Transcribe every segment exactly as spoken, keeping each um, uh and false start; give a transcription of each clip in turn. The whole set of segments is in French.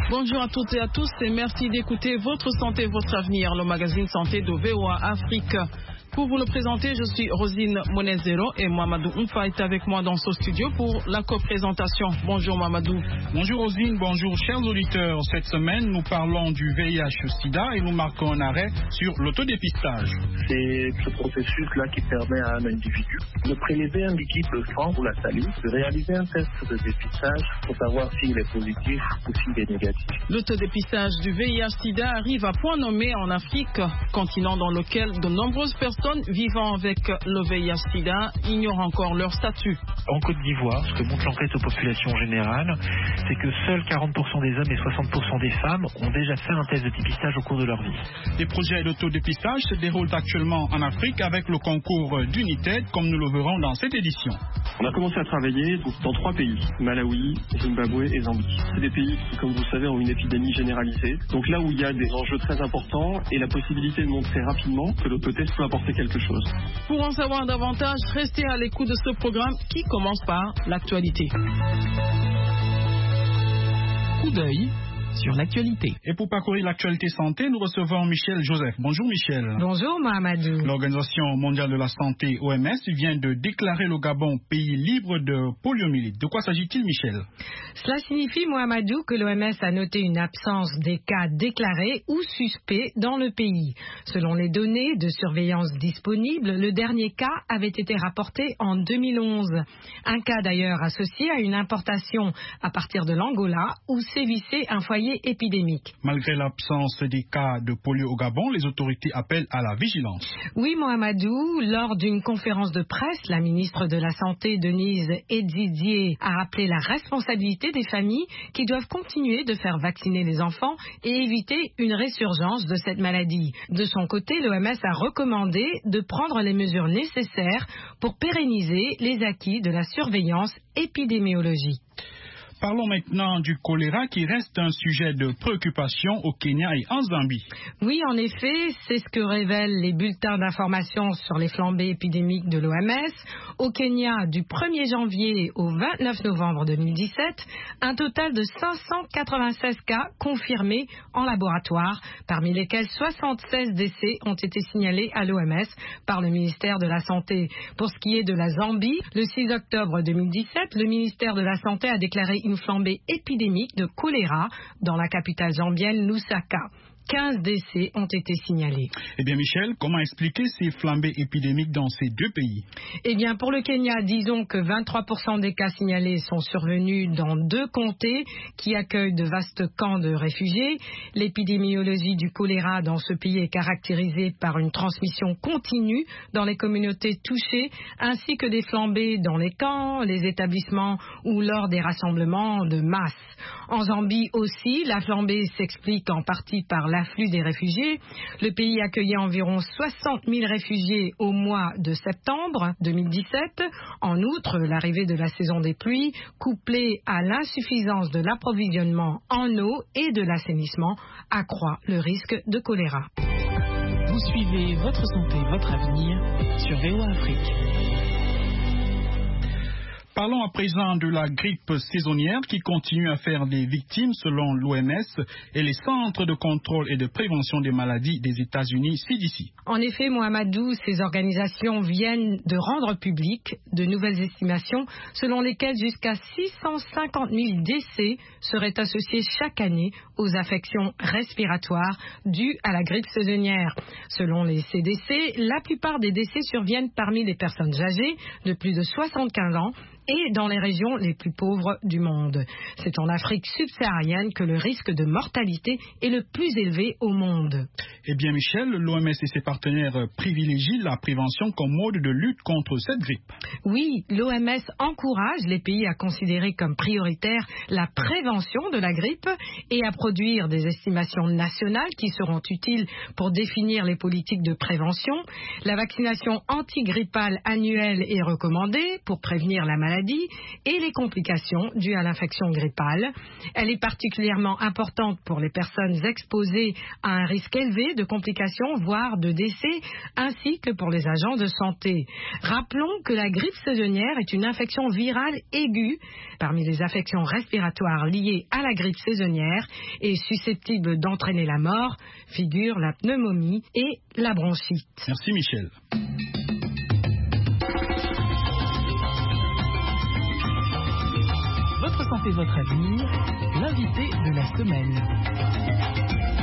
Bonjour à toutes et à tous et merci d'écouter Votre Santé, Votre Avenir, le magazine santé de V O A Afrique. Pour vous le présenter, je suis Rosine Monezero et Mamadou Umfa est avec moi dans ce studio pour la co-présentation. Bonjour Mamadou. Bonjour Rosine, bonjour chers auditeurs. Cette semaine, nous parlons du V I H-Sida et nous marquons un arrêt sur l'autodépistage. C'est ce processus-là qui permet à un individu de prélever un liquide de sang ou la salive, de réaliser un test de dépistage pour savoir s'il est positif ou s'il est négatif. L'autodépistage du V I H-Sida arrive à point nommé en Afrique, continent dans lequel de nombreuses personnes vivant avec le V I H-Sida ignorent encore leur statut. En Côte d'Ivoire, ce que montre l'enquête aux populations générales, c'est que seuls quarante pour cent des hommes et soixante pour cent des femmes ont déjà fait un test de dépistage au cours de leur vie. Les projets d'autodépistage se déroulent actuellement en Afrique avec le concours d'United, comme nous le verrons dans cette édition. On a commencé à travailler dans trois pays, Malawi, Zimbabwe et Zambie. C'est des pays qui, comme vous le savez, ont une épidémie généralisée. Donc là où il y a des enjeux très importants et la possibilité de montrer rapidement que l'autotest peut apporter quelque chose. Pour en savoir davantage, restez à l'écoute de ce programme qui commence par l'actualité. Coup d'œil sur l'actualité. Et pour parcourir l'actualité santé, nous recevons Michel Joseph. Bonjour Michel. Bonjour Mohamedou. L'Organisation mondiale de la santé, O M S, vient de déclarer le Gabon pays libre de poliomyélite. De quoi s'agit-il, Michel? Cela signifie, Mohamedou, que l'O M S a noté une absence des cas déclarés ou suspects dans le pays. Selon les données de surveillance disponibles, le dernier cas avait été rapporté en deux mille onze. Un cas d'ailleurs associé à une importation à partir de l'Angola où sévissait un foyer épidémique. Malgré l'absence des cas de polio au Gabon, les autorités appellent à la vigilance. Oui, Mohamedou, lors d'une conférence de presse, la ministre de la Santé, Denise Edzidié, a appelé la responsabilité des familles qui doivent continuer de faire vacciner les enfants et éviter une résurgence de cette maladie. De son côté, l'O M S a recommandé de prendre les mesures nécessaires pour pérenniser les acquis de la surveillance épidémiologique. Parlons maintenant du choléra qui reste un sujet de préoccupation au Kenya et en Zambie. Oui, en effet, c'est ce que révèlent les bulletins d'information sur les flambées épidémiques de l'O M S. Au Kenya, du premier janvier au vingt-neuf novembre deux mille dix-sept, un total de cinq cent quatre-vingt-seize cas confirmés en laboratoire, parmi lesquels soixante-seize décès ont été signalés à l'O M S par le ministère de la Santé. Pour ce qui est de la Zambie, le six octobre deux mille dix-sept, le ministère de la Santé a déclaré une flambée épidémique de choléra dans la capitale zambienne Lusaka. quinze décès ont été signalés. Eh bien Michel, comment expliquer ces flambées épidémiques dans ces deux pays? Eh bien pour le Kenya, disons que vingt-trois pour cent des cas signalés sont survenus dans deux comtés qui accueillent de vastes camps de réfugiés. L'épidémiologie du choléra dans ce pays est caractérisée par une transmission continue dans les communautés touchées, ainsi que des flambées dans les camps, les établissements ou lors des rassemblements de masse. En Zambie aussi, la flambée s'explique en partie par la l'afflux des réfugiés. Le pays accueillait environ soixante mille réfugiés au mois de septembre deux mille dix-sept. En outre, l'arrivée de la saison des pluies, couplée à l'insuffisance de l'approvisionnement en eau et de l'assainissement, accroît le risque de choléra. Vous suivez Votre Santé, Votre Avenir sur V O A Afrique. Parlons à présent de la grippe saisonnière qui continue à faire des victimes selon l'O M S et les centres de contrôle et de prévention des maladies des États-Unis, C D C. En effet, Mohamedou, ces organisations viennent de rendre publiques de nouvelles estimations selon lesquelles jusqu'à six cent cinquante mille décès seraient associés chaque année aux affections respiratoires dues à la grippe saisonnière. Selon les C D C, la plupart des décès surviennent parmi les personnes âgées de plus de soixante-quinze ans et dans les régions les plus pauvres du monde. C'est en Afrique subsaharienne que le risque de mortalité est le plus élevé au monde. Eh bien Michel, l'O M S et ses partenaires privilégient la prévention comme mode de lutte contre cette grippe. Oui, l'O M S encourage les pays à considérer comme prioritaire la prévention de la grippe et à produire des estimations nationales qui seront utiles pour définir les politiques de prévention. La vaccination antigrippale annuelle est recommandée pour prévenir la maladie maladie et les complications dues à l'infection grippale. Elle est particulièrement importante pour les personnes exposées à un risque élevé de complications, voire de décès, ainsi que pour les agents de santé. Rappelons que la grippe saisonnière est une infection virale aiguë parmi les affections respiratoires liées à la grippe saisonnière et susceptibles d'entraîner la mort, figurent la pneumomie et la bronchite. Merci Michel. Votre santé, votre avenir, l'invité de la semaine.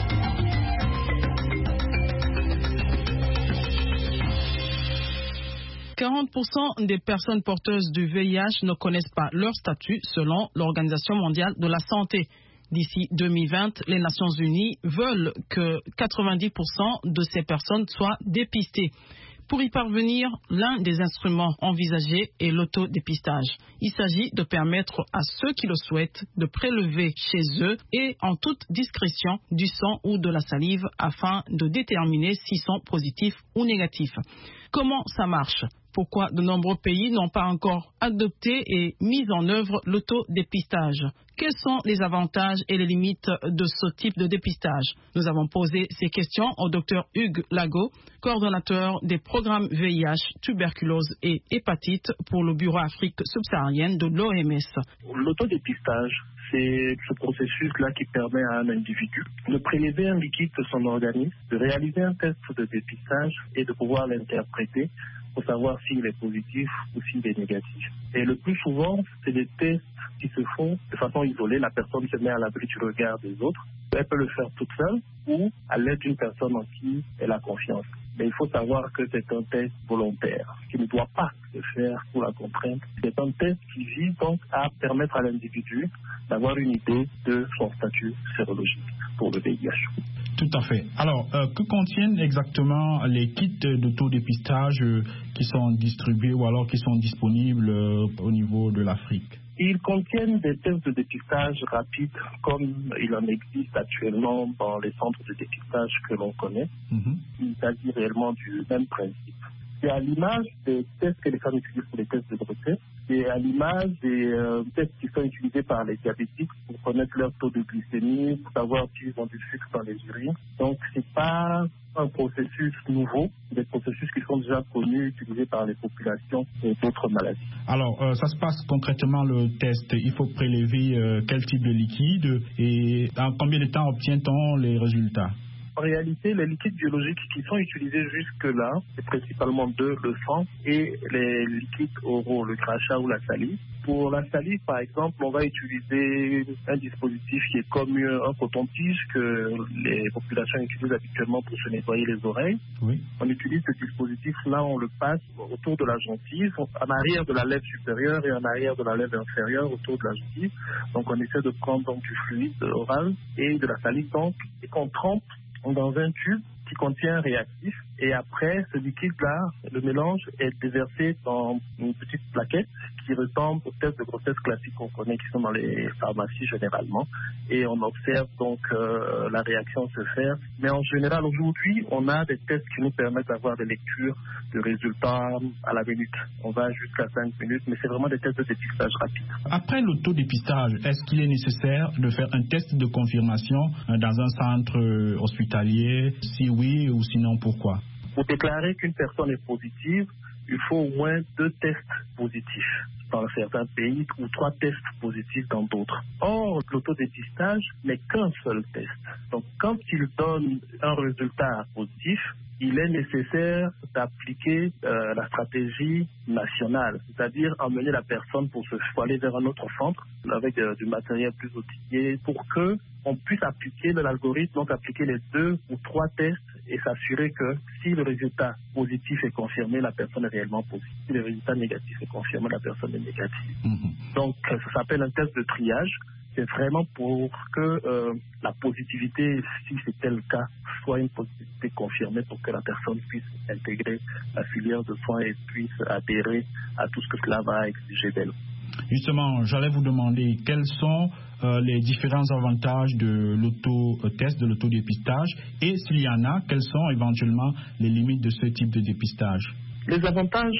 quarante pour cent des personnes porteuses du V I H ne connaissent pas leur statut selon l'Organisation mondiale de la santé. D'ici deux mille vingt, les Nations unies veulent que quatre-vingt-dix pour cent de ces personnes soient dépistées. Pour y parvenir, l'un des instruments envisagés est l'autodépistage. Il s'agit de permettre à ceux qui le souhaitent de prélever chez eux et en toute discrétion du sang ou de la salive afin de déterminer s'ils sont positifs ou négatifs. Comment ça marche ? Pourquoi de nombreux pays n'ont pas encore adopté et mis en œuvre l'autodépistage ? Quels sont les avantages et les limites de ce type de dépistage ? Nous avons posé ces questions au docteur Hugues Lago, coordonnateur des programmes V I H, tuberculose et hépatite pour le Bureau Afrique subsaharienne de l'O M S. L'autodépistage, c'est ce processus-là qui permet à un individu de prélever un liquide de son organisme, de réaliser un test de dépistage et de pouvoir l'interpréter pour savoir s'il est positif ou s'il est négatif. Et le plus souvent, c'est des tests qui se font de façon isolée. La personne se met à l'abri du regard des autres. Elle peut le faire toute seule ou à l'aide d'une personne en qui elle a confiance. Mais il faut savoir que c'est un test volontaire qui ne doit pas se faire sous la contrainte. C'est un test qui vise donc à permettre à l'individu d'avoir une idée de son statut sérologique pour le V I H. Tout à fait. Alors, euh, que contiennent exactement les kits d'autodépistage euh, qui sont distribués ou alors qui sont disponibles euh, au niveau de l'Afrique ? Ils contiennent des tests de dépistage rapides comme il en existe actuellement dans les centres de dépistage que l'on connaît. Mm-hmm. Il s'agit réellement du même principe. C'est à l'image des tests que les femmes utilisent pour les tests de grossesse. C'est à l'image des euh, tests qui sont utilisés par les diabétiques pour connaître leur taux de glycémie, pour savoir s'ils ont du sucre dans les urines. Donc, c'est pas un processus nouveau, des processus qui sont déjà connus, utilisés par les populations et d'autres maladies. Alors, euh, ça se passe concrètement le test. Il faut prélever euh, quel type de liquide et en combien de temps obtient-on les résultats ? En réalité, les liquides biologiques qui sont utilisés jusque-là, c'est principalement deux, le sang et les liquides oraux, le crachat ou la salive. Pour la salive, par exemple, on va utiliser un dispositif qui est comme un coton-tige que les populations utilisent habituellement pour se nettoyer les oreilles. Oui. On utilise ce dispositif-là, on le passe autour de la gencive, en arrière de la lèvre supérieure et en arrière de la lèvre inférieure autour de la gencive. Donc, on essaie de prendre donc, du fluide oral et de la salive, donc, et qu'on trempe dans un tube qui contient un réactif. Et après, ce liquide-là, le mélange est déversé dans une petite plaquette qui ressemble aux tests de grossesse classiques qu'on connaît, qui sont dans les pharmacies généralement. Et on observe donc euh, la réaction se faire. Mais en général, aujourd'hui, on a des tests qui nous permettent d'avoir des lectures de résultats à la minute. On va jusqu'à cinq minutes, mais c'est vraiment des tests de dépistage rapide. Après l'autodépistage, est-ce qu'il est nécessaire de faire un test de confirmation dans un centre hospitalier? Si oui, ou sinon pourquoi? Pour déclarer qu'une personne est positive, il faut au moins deux tests positifs dans certains pays ou trois tests positifs dans d'autres. Or, l'autodépistage n'est qu'un seul test. Donc, quand il donne un résultat positif, il est nécessaire d'appliquer euh, la stratégie nationale, c'est-à-dire emmener la personne pour se pour aller vers un autre centre avec euh, du matériel plus outillé pour que on puisse appliquer l'algorithme, donc appliquer les deux ou trois tests et s'assurer que si le résultat positif est confirmé, la personne est réellement positive. Si le résultat négatif est confirmé, la personne est négative. Mm-hmm. Donc, ça s'appelle un test de triage. C'est vraiment pour que euh, la positivité, si c'était le cas, soit une positivité confirmée pour que la personne puisse intégrer la filière de soins et puisse adhérer à tout ce que cela va exiger d'elle. Justement, j'allais vous demander quels sont euh, les différents avantages de l'auto-test, de l'autodépistage, et s'il y en a, quelles sont éventuellement les limites de ce type de dépistage? Les avantages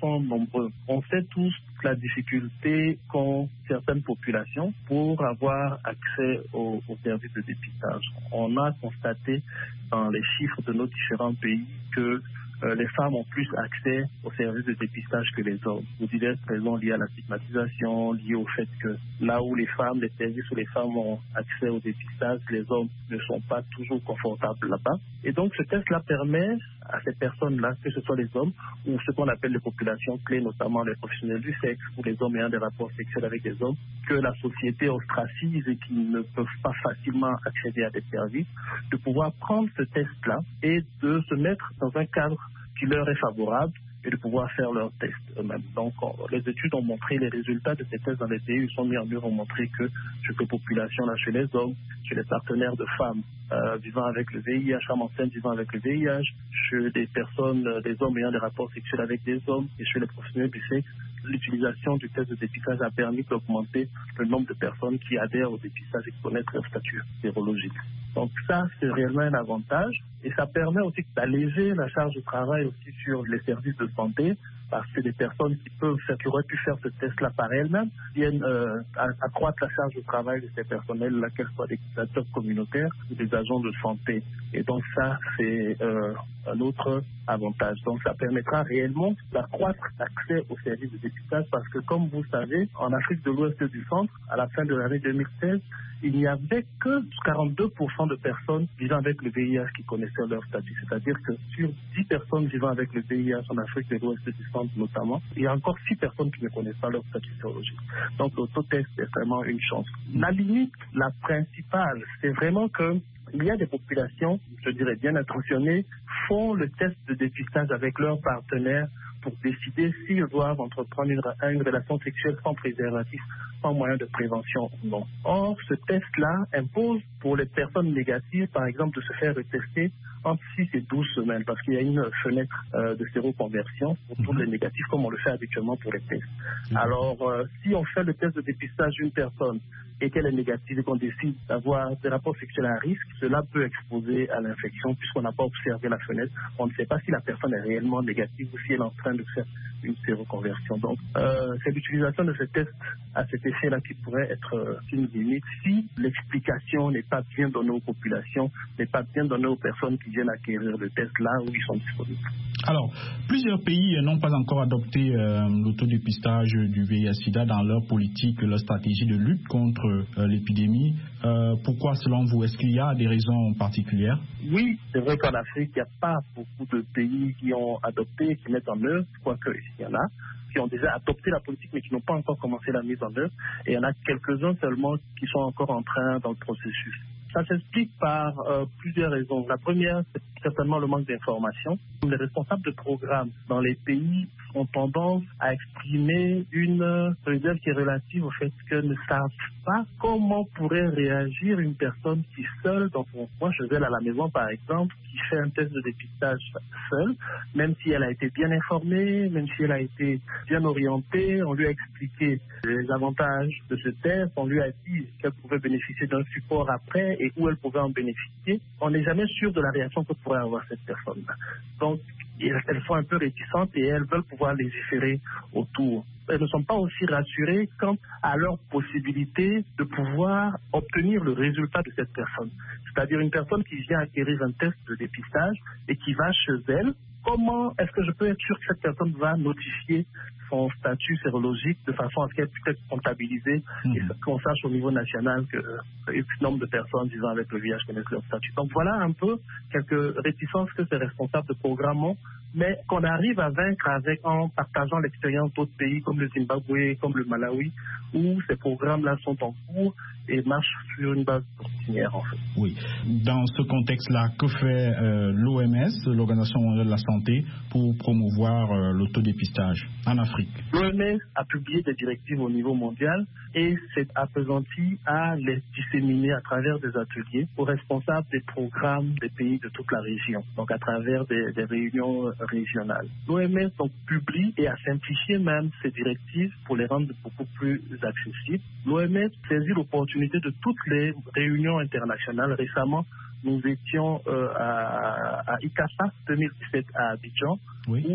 sont nombreux. On sait tous la difficulté qu'ont certaines populations pour avoir accès aux, aux services de dépistage. On a constaté dans les chiffres de nos différents pays que Euh, les femmes ont plus accès aux services de dépistage que les hommes, pour diverses raisons liées à la stigmatisation, liées au fait que là où les femmes, les services où les femmes ont accès au dépistage, les hommes ne sont pas toujours confortables là-bas. Et donc ce test-là permet à ces personnes-là, que ce soit les hommes ou ce qu'on appelle les populations clés, notamment les professionnels du sexe ou les hommes ayant des rapports sexuels avec des hommes, que la société ostracise et qui ne peuvent pas facilement accéder à des services, de pouvoir prendre ce test-là et de se mettre dans un cadre qui leur est favorable et de pouvoir faire leurs tests eux-mêmes. Donc, on, les études ont montré les résultats de ces tests dans les pays où ils sont mis en œuvre, ont montré que chez ces populations-là, chez les hommes, chez les partenaires de femmes euh, vivant avec le V I H, femmes enceintes vivant avec le V I H, chez des personnes, euh, des hommes ayant des rapports sexuels avec des hommes et chez les professionnels du sexe, l'utilisation du test de dépistage a permis d'augmenter le nombre de personnes qui adhèrent au dépistage et qui connaissent leur statut sérologique. Donc ça, c'est réellement un avantage et ça permet aussi d'alléger la charge de travail aussi sur les services de santé parce que des personnes qui peuvent faire, qui auraient pu faire ce test-là par elles-mêmes viennent euh, accroître la charge de travail de ces personnels-là, qu'elles soient des acteurs communautaires ou des agents de santé. Et donc ça, c'est euh, un autre avantage. Donc ça permettra réellement d'accroître l'accès aux services de dépistage parce que comme vous le savez, en Afrique de l'Ouest et du Centre, à la fin de l'année deux mille seize, il n'y avait que quarante-deux pour cent de personnes vivant avec le V I H qui connaissaient leur statut. C'est-à-dire que sur dix personnes vivant avec le V I H en Afrique de l'Ouest et du Centre notamment, il y a encore six personnes qui ne connaissent pas leur statut sérologique. Donc l'autotest est vraiment une chance. La limite, la principale, c'est vraiment que il y a des populations, je dirais bien intentionnées, font le test de dépistage avec leurs partenaires pour décider s'ils doivent entreprendre une, une relation sexuelle sans préservatif, sans moyen de prévention ou non. Or, ce test-là impose pour les personnes négatives, par exemple, de se faire retester entre six et douze semaines, parce qu'il y a une fenêtre euh, de séroconversion pour tous les négatifs, comme on le fait habituellement pour les tests. Alors, euh, si on fait le test de dépistage d'une personne et qu'elle est négative et qu'on décide d'avoir des rapports sexuels à risque, cela peut exposer à l'infection puisqu'on n'a pas observé la fenêtre. On ne sait pas si la personne est réellement négative ou si elle est en train de faire une séroconversion. Donc, euh, c'est l'utilisation de ce test à cet effet-là qui pourrait être euh, une limite si l'explication n'est pas bien donnée aux populations, n'est pas bien donnée aux personnes qui viennent acquérir le test là où ils sont disponibles. Alors, plusieurs pays n'ont pas encore adopté euh, l'autodépistage du V I H sida dans leur politique, leur stratégie de lutte contre euh, l'épidémie. Euh, pourquoi, selon vous, est-ce qu'il y a des raisons particulières? Oui, c'est vrai qu'en Afrique, il n'y a pas beaucoup de pays qui ont adopté, qui mettent en œuvre, quoique il y en a, qui ont déjà adopté la politique mais qui n'ont pas encore commencé la mise en œuvre. Et il y en a quelques-uns seulement qui sont encore en train dans le processus. Ça s'explique par euh, plusieurs raisons. La première, c'est certainement le manque d'information. Les responsables de programmes dans les pays ont tendance à exprimer une réserve qui est relative au fait qu'elles ne savent pas comment pourrait réagir une personne qui seule, dans son coin, chez elle à la maison par exemple, qui fait un test de dépistage seule, même si elle a été bien informée, même si elle a été bien orientée, on lui a expliqué les avantages de ce test, on lui a dit qu'elle pouvait bénéficier d'un support après et où elle pouvait en bénéficier. On n'est jamais sûr de la réaction que pourrait avoir cette personne-là. Donc, elles sont un peu réticentes et elles veulent pouvoir légiférer autour. Elles ne sont pas aussi rassurées quant à leur possibilité de pouvoir obtenir le résultat de cette personne. C'est-à-dire une personne qui vient acquérir un test de dépistage et qui va chez elle. Comment est-ce que je peux être sûr que cette personne va notifier son statut sérologique de façon à ce qu'elle puisse être comptabilisée mmh. et qu'on sache au niveau national que le nombre de personnes vivant avec le V I H connaissent leur statut. Donc voilà un peu quelques réticences que ces responsables de programme ont, mais qu'on arrive à vaincre avec en partageant l'expérience d'autres pays comme le Zimbabwe, comme le Malawi, où ces programmes-là sont en cours et marchent sur une base continuelle en fait. Oui. Dans ce contexte-là, que fait euh, l'O M S, l'Organisation mondiale de la santé, pour promouvoir euh, l'autodépistage en Afrique? L'O M S a publié des directives au niveau mondial et s'est appesanti à les disséminer à travers des ateliers aux responsables des programmes des pays de toute la région, donc à travers des, des réunions régionales. L'O M S donc publie et a simplifié même ces directives pour les rendre beaucoup plus accessibles. L'O M S saisit l'opportunité de toutes les réunions internationales. Récemment, nous étions euh, à, à I C A S A deux mille dix-sept à Abidjan, oui. où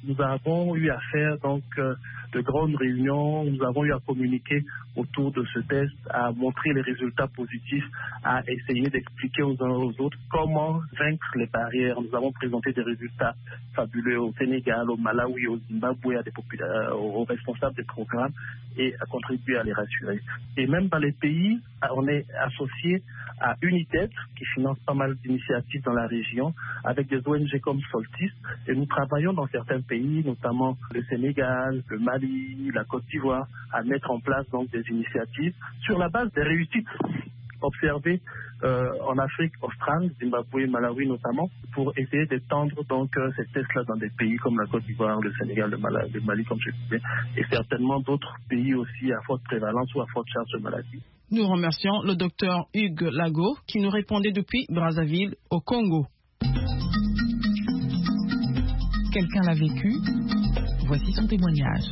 Nous avons eu à faire donc euh, de grandes réunions, nous avons eu à communiquer autour de ce test, à montrer les résultats positifs, à essayer d'expliquer aux uns aux autres comment vaincre les barrières. Nous avons présenté des résultats fabuleux au Sénégal, au Malawi, au Zimbabwe, à des popula- aux responsables des programmes et à contribuer à les rassurer. Et même dans les pays, on est associé à UNITED qui finance pas mal d'initiatives dans la région avec des O N G comme Soltis et nous travaillons dans certains pays, notamment le Sénégal, le Mali, la Côte d'Ivoire, à mettre en place donc des initiatives sur la base des réussites observées euh, en Afrique australe, Zimbabwe, Malawi notamment, pour essayer d'étendre donc euh, ces tests-là dans des pays comme la Côte d'Ivoire, le Sénégal, le, Mala, le Mali, comme je disais, et certainement d'autres pays aussi à forte prévalence ou à forte charge de maladie. Nous remercions le docteur Hugues Lago qui nous répondait depuis Brazzaville au Congo. Quelqu'un l'a vécu, voici son témoignage.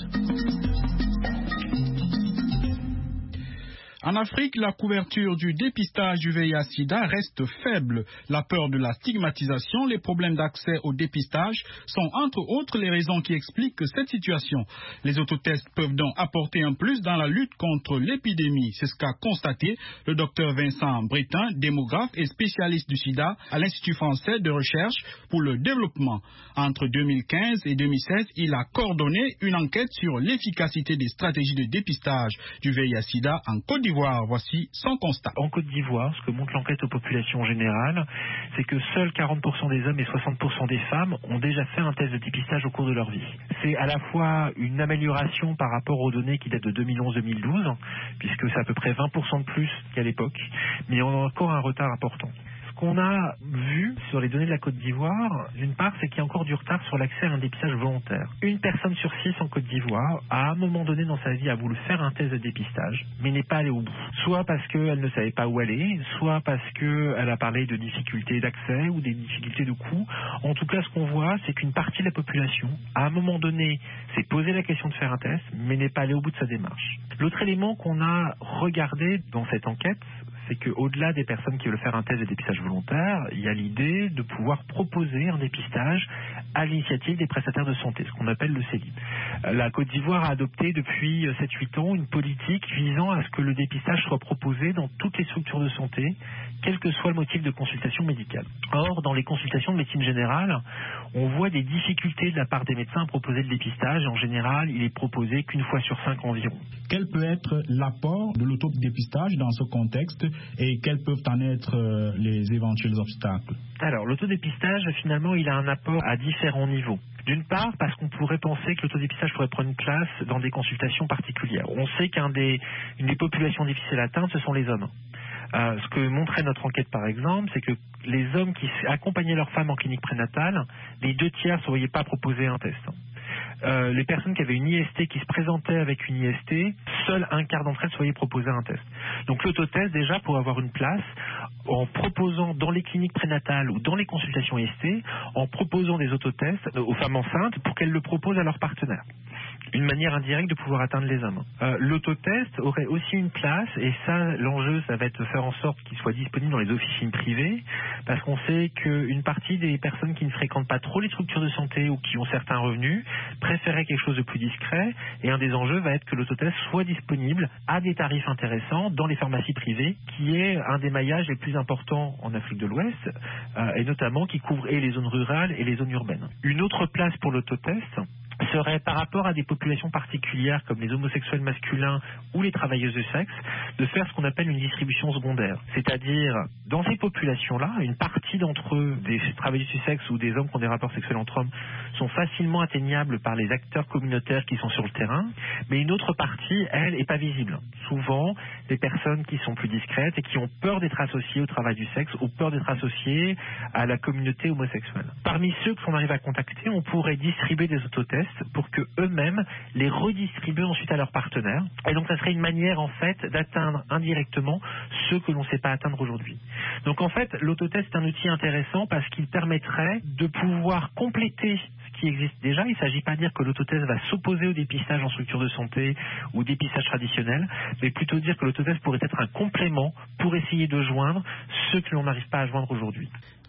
En Afrique, la couverture du dépistage du V I H sida reste faible. La peur de la stigmatisation, les problèmes d'accès au dépistage sont entre autres les raisons qui expliquent cette situation. Les autotests peuvent donc apporter un plus dans la lutte contre l'épidémie. C'est ce qu'a constaté le docteur Vincent Bretin, démographe et spécialiste du sida à l'Institut français de recherche pour le développement. Entre deux mille quinze et deux mille seize, il a coordonné une enquête sur l'efficacité des stratégies de dépistage du V I H sida en Côte d'Ivoire. Voici son constat. En Côte d'Ivoire, ce que montre l'enquête aux populations générales, c'est que seuls quarante pour cent des hommes et soixante pour cent des femmes ont déjà fait un test de dépistage au cours de leur vie. C'est à la fois une amélioration par rapport aux données qui datent de deux mille onze deux mille douze, puisque c'est à peu près vingt pour cent de plus qu'à l'époque, mais on a encore un retard important. Ce qu'on a vu sur les données de la Côte d'Ivoire, d'une part, c'est qu'il y a encore du retard sur l'accès à un dépistage volontaire. Une personne sur six en Côte d'Ivoire, à un moment donné dans sa vie, a voulu faire un test de dépistage, mais n'est pas allée au bout. Soit parce qu'elle ne savait pas où aller, soit parce qu'elle a parlé de difficultés d'accès ou des difficultés de coût. En tout cas, ce qu'on voit, c'est qu'une partie de la population, à un moment donné, s'est posé la question de faire un test, mais n'est pas allée au bout de sa démarche. L'autre élément qu'on a regardé dans cette enquête, c'est qu'au-delà des personnes qui veulent faire un test de dépistage volontaire, il y a l'idée de pouvoir proposer un dépistage à l'initiative des prestataires de santé, ce qu'on appelle le C E L I. La Côte d'Ivoire a adopté depuis sept huit ans une politique visant à ce que le dépistage soit proposé dans toutes les structures de santé, quel que soit le motif de consultation médicale. Or, dans les consultations de médecine générale, on voit des difficultés de la part des médecins à proposer le dépistage. En général, il est proposé qu'une fois sur cinq environ. Quel peut être l'apport de l'autodépistage dans ce contexte et quels peuvent en être euh, les éventuels obstacles? Alors, l'autodépistage, finalement, il a un apport à différents niveaux. D'une part, parce qu'on pourrait penser que l'autodépistage pourrait prendre une place dans des consultations particulières. On sait qu'une des, des populations difficiles à atteindre, ce sont les hommes. Euh, ce que montrait notre enquête, par exemple, c'est que les hommes qui accompagnaient leurs femmes en clinique prénatale, les deux tiers ne se voyaient pas proposer un test. Euh, les personnes qui avaient une I S T, qui se présentaient avec une I S T, seul un quart d'entre elles se voyaient proposer un test. Donc l'autotest, déjà, pour avoir une place, en proposant dans les cliniques prénatales ou dans les consultations I S T, en proposant des autotests aux femmes enceintes pour qu'elles le proposent à leurs partenaires. Une manière indirecte de pouvoir atteindre les hommes. Euh, l'autotest aurait aussi une place, et ça, l'enjeu, ça va être de faire en sorte qu'il soit disponible dans les officines privées, parce qu'on sait qu'une partie des personnes qui ne fréquentent pas trop les structures de santé ou qui ont certains revenus préféraient quelque chose de plus discret, et un des enjeux va être que l'autotest soit disponible à des tarifs intéressants dans les pharmacies privées, qui est un des maillages les plus importants en Afrique de l'Ouest, euh, et notamment qui couvre et les zones rurales et les zones urbaines. Une autre place pour l'autotest serait par rapport à des populations particulières comme les homosexuels masculins ou les travailleuses de sexe, de faire ce qu'on appelle une distribution secondaire. C'est-à-dire, dans ces populations-là, une partie d'entre eux, des travailleuses du sexe ou des hommes qui ont des rapports sexuels entre hommes, sont facilement atteignables par les acteurs communautaires qui sont sur le terrain, mais une autre partie, elle, n'est pas visible. Souvent, des personnes qui sont plus discrètes et qui ont peur d'être associées au travail du sexe ou peur d'être associées à la communauté homosexuelle. Parmi ceux qu'on arrive à contacter, on pourrait distribuer des autotests pour que eux-mêmes les redistribuent ensuite à leurs partenaires. Et donc ça serait une manière en fait d'atteindre indirectement ceux que l'on ne sait pas atteindre aujourd'hui. Donc en fait, l'autotest est un outil intéressant parce qu'il permettrait de pouvoir compléter ce qui existe déjà. Il ne s'agit pas de dire que l'autotest va s'opposer au dépistage en structure de santé ou au dépistage traditionnel, mais plutôt dire que l'autotest pourrait être un complément pour essayer de joindre ceux que l'on n'arrive pas à joindre aujourd'hui.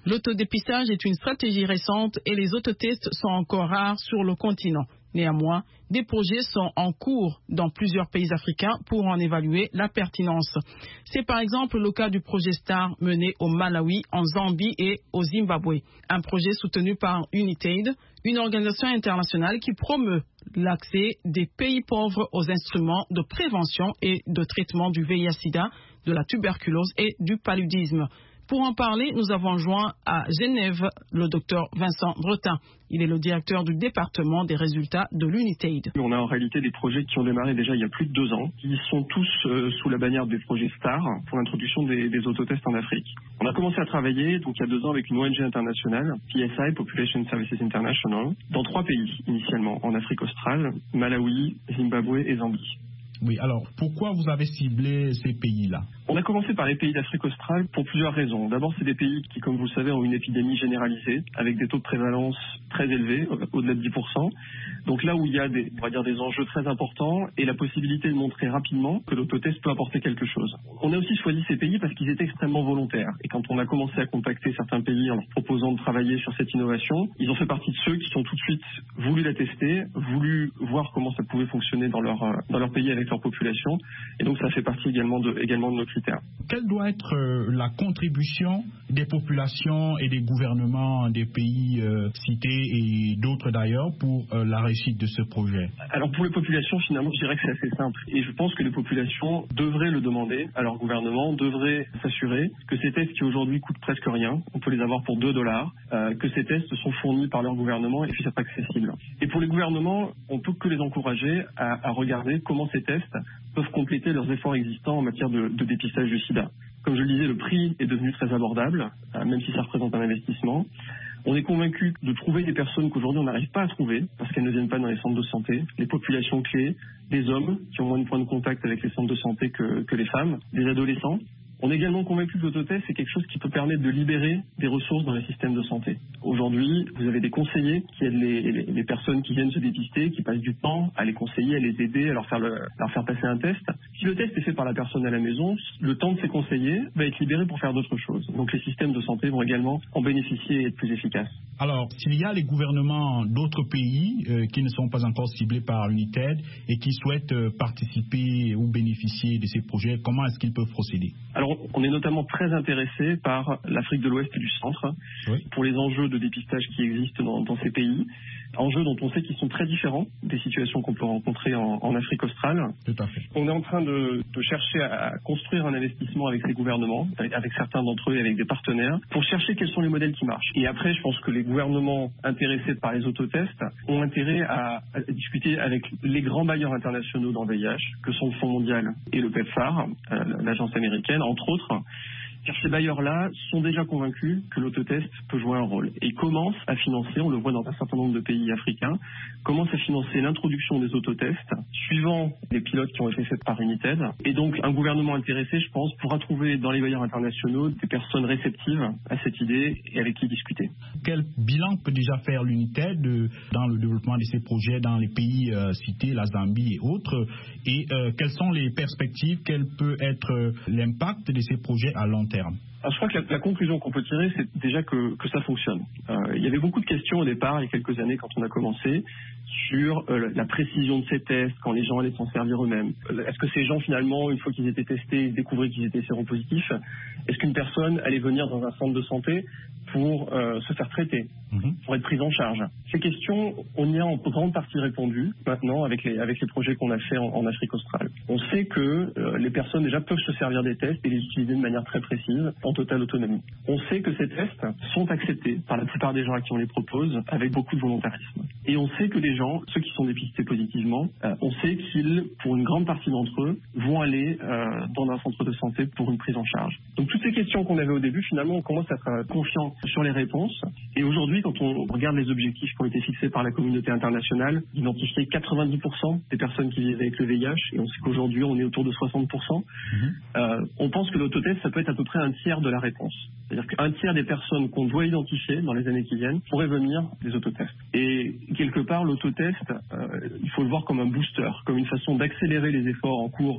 L'autodépistage est une stratégie récente et les autotests sont encore rares sur le continent. Néanmoins, des projets sont en cours dans plusieurs pays africains pour en évaluer la pertinence. C'est par exemple le cas du projet STAR mené au Malawi, en Zambie et au Zimbabwe. Un projet soutenu par UNITAID, une organisation internationale qui promeut l'accès des pays pauvres aux instruments de prévention et de traitement du V I H-Sida, de la tuberculose et du paludisme. Pour en parler, nous avons joint à Genève le docteur Vincent Bretin. Il est le directeur du département des résultats de l'UNITAID. On a en réalité des projets qui ont démarré déjà il y a plus de deux ans. Ils sont tous euh, sous la bannière des projets STAR pour l'introduction des, des autotests en Afrique. On a commencé à travailler donc il y a deux ans avec une O N G internationale, P S I, Population Services International, dans trois pays initialement, en Afrique australe, Malawi, Zimbabwe et Zambie. Oui, alors pourquoi vous avez ciblé ces pays-là? On a commencé par les pays d'Afrique australe pour plusieurs raisons. D'abord, c'est des pays qui, comme vous le savez, ont une épidémie généralisée, avec des taux de prévalence très élevés, au-delà de dix pour cent. Donc là où il y a des, on va dire, des enjeux très importants et la possibilité de montrer rapidement que l'autotest peut apporter quelque chose. On a aussi choisi ces pays parce qu'ils étaient extrêmement volontaires. Et quand on a commencé à contacter certains pays en leur proposant de travailler sur cette innovation, ils ont fait partie de ceux qui ont tout de suite voulu la tester, voulu voir comment ça pouvait fonctionner dans leur, dans leur pays avec leur population. Et donc ça fait partie également de, également de nos critères. Quelle doit être euh, la contribution des populations et des gouvernements des pays euh, cités et d'autres d'ailleurs pour euh, la réussite de ce projet? Alors pour les populations, finalement, je dirais que c'est assez simple. Et je pense que les populations devraient le demander à leur gouvernement, devraient s'assurer que ces tests qui aujourd'hui coûtent presque rien, on peut les avoir pour deux dollars, euh, que ces tests sont fournis par leur gouvernement et puissent être accessibles. Et pour les gouvernements, on peut que les encourager à, à regarder comment ces tests peuvent compléter leurs efforts existants en matière de, de dépistage du sida. Comme je le disais, le prix est devenu très abordable, euh, même si ça représente un investissement. On est convaincu de trouver des personnes qu'aujourd'hui on n'arrive pas à trouver parce qu'elles ne viennent pas dans les centres de santé, les populations clés, des hommes qui ont moins de points de contact avec les centres de santé que, que les femmes, des adolescents. On est également convaincu que l'autotest, c'est quelque chose qui peut permettre de libérer des ressources dans les systèmes de santé. Aujourd'hui, vous avez des conseillers qui aident les, les, les personnes qui viennent se dépister, qui passent du temps à les conseiller, à les aider, à leur faire, le, à leur faire passer un test. Si le test est fait par la personne à la maison, le temps de ces conseillers va être libéré pour faire d'autres choses. Donc les systèmes de santé vont également en bénéficier et être plus efficaces. Alors, s'il y a les gouvernements d'autres pays euh, qui ne sont pas encore ciblés par l'UNITAID et qui souhaitent euh, participer ou bénéficier de ces projets, comment est-ce qu'ils peuvent procéder? Alors, on est notamment très intéressé par l'Afrique de l'Ouest et du Centre, oui, pour les enjeux de dépistage qui existent dans, dans ces pays. Enjeux dont on sait qu'ils sont très différents des situations qu'on peut rencontrer en, en Afrique australe. Tout à fait. On est en train de, de chercher à construire un investissement avec ces gouvernements, avec, avec certains d'entre eux et avec des partenaires, pour chercher quels sont les modèles qui marchent. Et après, je pense que les gouvernements intéressés par les autotests ont intérêt à, à discuter avec les grands bailleurs internationaux dans le V I H, que sont le Fonds mondial et le PEPFAR, euh, l'agence américaine, entre autres. Car ces bailleurs-là sont déjà convaincus que l'autotest peut jouer un rôle et commencent à financer, on le voit dans un certain nombre de pays africains, commencent à financer l'introduction des autotests suivant les pilotes qui ont été faits par UNITAID. Et donc un gouvernement intéressé, je pense, pourra trouver dans les bailleurs internationaux des personnes réceptives à cette idée et avec qui discuter. Quel bilan peut déjà faire l'UNITAID dans le développement de ces projets dans les pays euh, cités, la Zambie et autres, et euh, quelles sont les perspectives, quel peut être euh, l'impact de ces projets à long terme? Alors, je crois que la, la conclusion qu'on peut tirer, c'est déjà que, que ça fonctionne. Euh, il y avait beaucoup de questions au départ, il y a quelques années, quand on a commencé, sur euh, la précision de ces tests, quand les gens allaient s'en servir eux-mêmes. Est-ce que ces gens, finalement, une fois qu'ils étaient testés, découvraient qu'ils étaient séropositifs? Est-ce qu'une personne allait venir dans un centre de santé pour euh, se faire traiter, mmh. pour être prise en charge? Ces questions, on y a en grande partie répondu maintenant avec les, avec les projets qu'on a fait en, en Afrique australe. On sait que euh, les personnes déjà peuvent se servir des tests et les utiliser de manière très précise, en totale autonomie. On sait que ces tests sont acceptés par la plupart des gens à qui on les propose avec beaucoup de volontarisme. Et on sait que les gens, ceux qui sont dépistés positivement, euh, on sait qu'ils, pour une grande partie d'entre eux, vont aller euh, dans un centre de santé pour une prise en charge. Donc toutes ces questions qu'on avait au début, finalement, on commence à être confiant sur les réponses. Et aujourd'hui, quand on regarde les objectifs qui ont été fixés par la communauté internationale, d'identifier quatre-vingt-dix pour cent des personnes qui vivent avec le V I H, et on sait qu'aujourd'hui on est autour de soixante pour cent, mmh. euh, on pense que l'autotest, ça peut être à peu près un tiers de la réponse. C'est-à-dire qu'un tiers des personnes qu'on doit identifier dans les années qui viennent pourraient venir des autotests. Et quelque part, l'autotest, euh, il faut le voir comme un booster, comme une façon d'accélérer les efforts en cours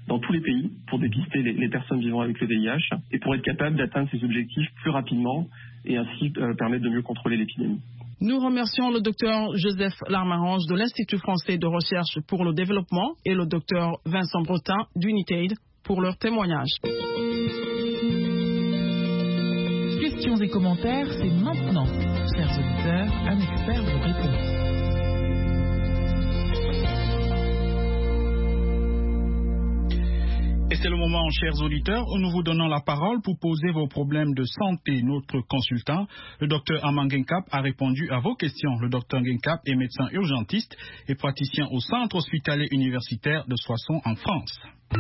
dans tous les pays pour dépister les, les personnes vivant avec le V I H et pour être capable d'atteindre ces objectifs plus rapidement et ainsi euh, permettre de mieux contrôler l'épidémie. Nous remercions le docteur Joseph Larmarange de l'Institut français de recherche pour le développement et le docteur Vincent Bretin d'United pour leur témoignage. Questions et commentaires, c'est maintenant. Chers auditeurs, un expert vous répond. Et c'est le moment, chers auditeurs, où nous vous donnons la parole pour poser vos problèmes de santé. Notre consultant, le docteur Armand Ngenkap, a répondu à vos questions. Le docteur Ngenkap est médecin urgentiste et praticien au centre hospitalier universitaire de Soissons en France.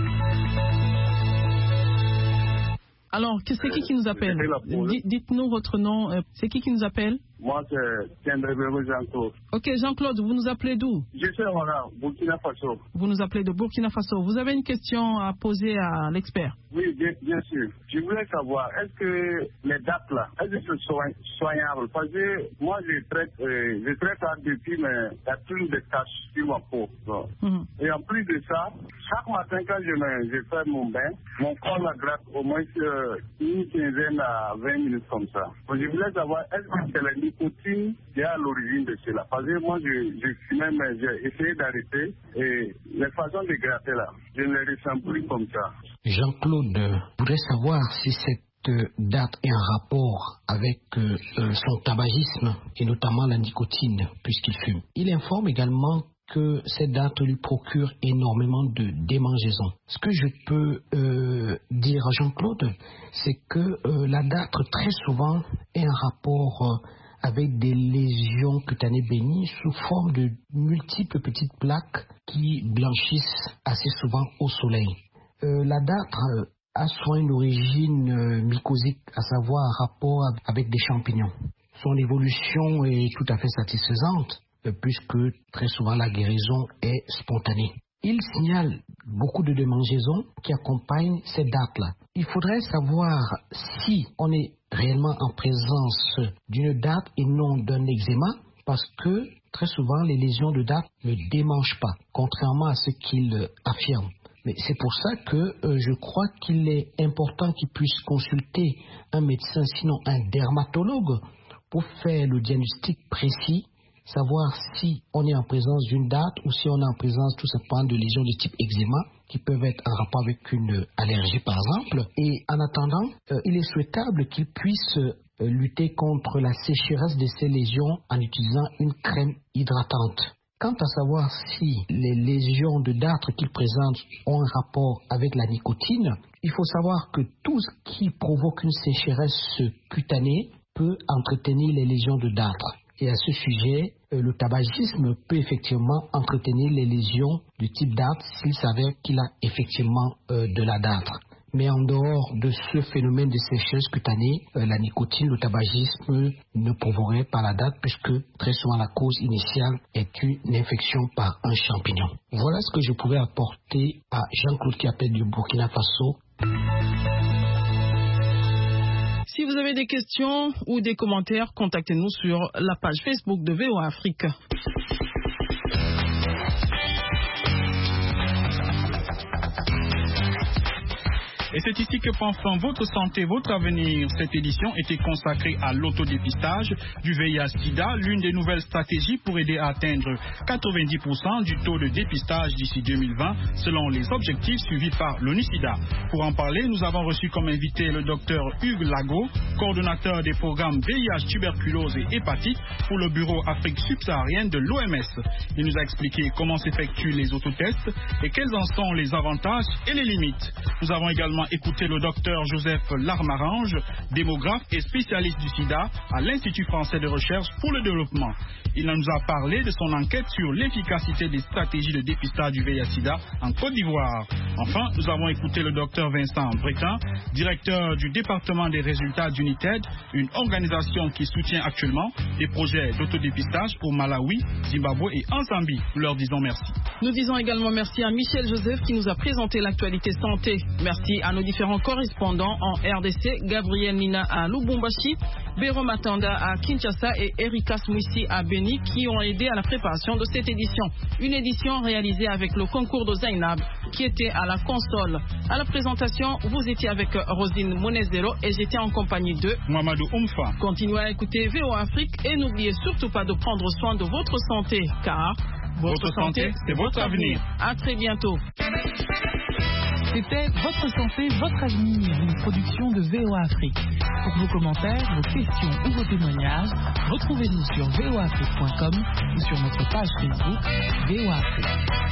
Alors, c'est qui qui nous appelle? Dites-nous votre nom. C'est qui qui nous appelle? Moi, c'est Jean-Claude. Ok, Jean-Claude, vous nous appelez d'où? Je suis au Burkina Faso. Vous nous appelez de Burkina Faso. Vous avez une question à poser à l'expert? Oui, bien, bien sûr. Je voulais savoir, est-ce que les dates là, est-ce que c'est soign soignable? Parce que moi, je traite, euh, je traite ça depuis, mais il y a toujours des taches sur ma peau. Mm-hmm. Et en plus de ça, chaque matin quand je, me, je fais mon bain, mon corps la gratte au moins euh, une quinzaine à vingt minutes comme ça. Donc, je voulais savoir, est-ce que c'est la nicotine qui est à l'origine de cela? Parce que moi, je, je fumais, mais j'ai essayé d'arrêter. Et les façons de gratter là, je ne les ressens plus comme ça. Jean-Claude, je voudrais savoir si cette date est en rapport avec euh, son tabagisme et notamment la nicotine, puisqu'il fume. Il informe également que cette date lui procure énormément de démangeaisons. Ce que je peux euh, dire à Jean-Claude, c'est que euh, la date très souvent est en rapport euh, avec des lésions cutanées bénies sous forme de multiples petites plaques qui blanchissent assez souvent au soleil. Euh, la date euh, a soit une origine euh, mycosique, à savoir un rapport avec des champignons. Son évolution est tout à fait satisfaisante, euh, puisque très souvent la guérison est spontanée. Il signale beaucoup de démangeaisons qui accompagnent cette date-là. Il faudrait savoir si on est réellement en présence d'une date et non d'un eczéma, parce que très souvent les lésions de date ne démangent pas, contrairement à ce qu'il affirme. Mais c'est pour ça que euh, je crois qu'il est important qu'il puisse consulter un médecin, sinon un dermatologue, pour faire le diagnostic précis, savoir si on est en présence d'une date ou si on est en présence tout simplement de lésions de type eczéma qui peuvent être en rapport avec une allergie par exemple. Et en attendant, euh, il est souhaitable qu'il puisse euh, lutter contre la sécheresse de ces lésions en utilisant une crème hydratante. Quant à savoir si les lésions de dartre qu'il présente ont un rapport avec la nicotine, il faut savoir que tout ce qui provoque une sécheresse cutanée peut entretenir les lésions de dartre. Et à ce sujet, le tabagisme peut effectivement entretenir les lésions du type dartre s'il s'avère qu'il a effectivement euh, de la dartre. Mais en dehors de ce phénomène de sécheresse cutanée, euh, la nicotine, le tabagisme ne provoquerait pas la date puisque très souvent la cause initiale est une infection par un champignon. Voilà ce que je pouvais apporter à Jean-Claude qui appelle du Burkina Faso. Si vous avez des questions ou des commentaires, contactez-nous sur la page Facebook de V O A Afrique. Et c'est ici que prend fin votre santé, votre avenir. Cette édition était consacrée à l'autodépistage du V I H-Sida, l'une des nouvelles stratégies pour aider à atteindre quatre-vingt-dix pour cent du taux de dépistage d'ici deux mille vingt, selon les objectifs suivis par l'ONU-Sida. Pour en parler, nous avons reçu comme invité le docteur Hugues Lago, coordonnateur des programmes V I H, tuberculose et hépatite pour le bureau Afrique subsaharienne de l'O M S. Il nous a expliqué comment s'effectuent les autotests et quels en sont les avantages et les limites. Nous avons également écouter le docteur Joseph Larmarange, démographe et spécialiste du sida à l'Institut français de recherche pour le développement. Il nous a parlé de son enquête sur l'efficacité des stratégies de dépistage du V I H-Sida en Côte d'Ivoire. Enfin, nous avons écouté le docteur Vincent Bretin, directeur du département des résultats d'United, une organisation qui soutient actuellement des projets d'autodépistage au Malawi, Zimbabwe et en Zambie. Nous leur disons merci. Nous disons également merci à Michel Joseph qui nous a présenté l'actualité santé. Merci à nos différents correspondants en R D C, Gabriel Nina à Lubumbashi, Béro Matanda à Kinshasa et Erika Smouissi à Beni qui ont aidé à la préparation de cette édition. Une édition réalisée avec le concours de Zainab qui était à la console. À la présentation, vous étiez avec Rosine Monezero et j'étais en compagnie de Mamadou Oumfa. Continuez à écouter V O A Afrique et n'oubliez surtout pas de prendre soin de votre santé car votre, votre santé, c'est votre avenir. À très bientôt. C'était Votre santé, votre avenir, une production de V O A Afrique. Pour vos commentaires, vos questions ou vos témoignages, retrouvez-nous sur v o afrique point com ou sur notre page Facebook V O A Afrique.